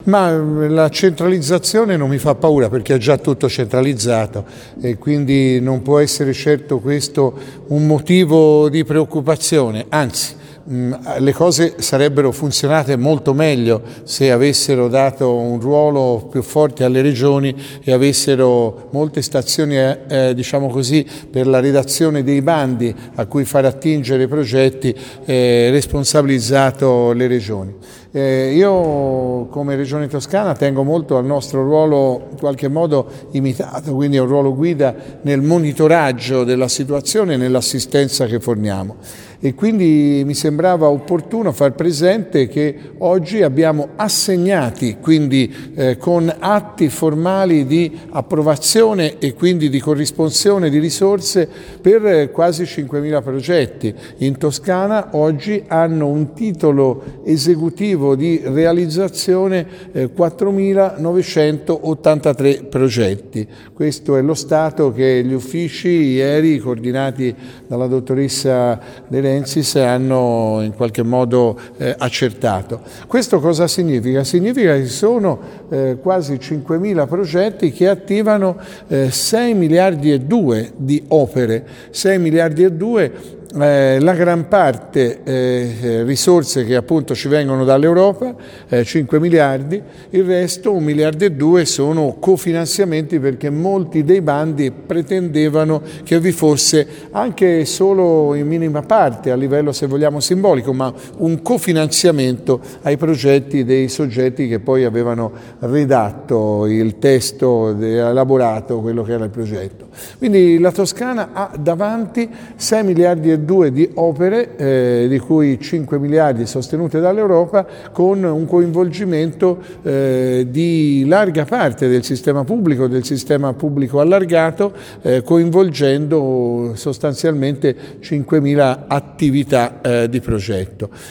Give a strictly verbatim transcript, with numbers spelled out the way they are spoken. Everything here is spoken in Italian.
Ma la centralizzazione non mi fa paura perché è già tutto centralizzato e quindi non può essere certo questo un motivo di preoccupazione, anzi le cose sarebbero funzionate molto meglio se avessero dato un ruolo più forte alle regioni e avessero molte stazioni eh, diciamo così, per la redazione dei bandi a cui far attingere i progetti eh, responsabilizzato le regioni. Eh, io come Regione Toscana tengo molto al nostro ruolo in qualche modo imitato, quindi è un ruolo guida nel monitoraggio della situazione e nell'assistenza che forniamo. E quindi mi sembrava opportuno far presente che oggi abbiamo assegnati, quindi eh, con atti formali di approvazione e quindi di corrisponsione di risorse per eh, quasi cinquemila progetti. In Toscana oggi hanno un titolo esecutivo di realizzazione eh, quattromilanovecentottantatré progetti. Questo è lo stato che gli uffici ieri, coordinati dalla dottoressa De Rensis, hanno in qualche modo eh, accertato. Questo cosa significa? Significa che sono eh, quasi cinquemila progetti che attivano eh, sei miliardi e due di opere, sei miliardi e due. Eh, la gran parte eh, risorse che appunto ci vengono dall'Europa, eh, cinque miliardi, il resto un miliardo e due sono cofinanziamenti perché molti dei bandi pretendevano che vi fosse anche solo in minima parte, a livello se vogliamo simbolico, ma un cofinanziamento ai progetti dei soggetti che poi avevano redatto il testo, elaborato quello che era il progetto. Quindi la Toscana ha davanti sei miliardi e due di opere, eh, di cui cinque miliardi sostenute dall'Europa, con un coinvolgimento eh, di larga parte del sistema pubblico, del sistema pubblico allargato, eh, coinvolgendo sostanzialmente cinquemila attività eh, di progetto.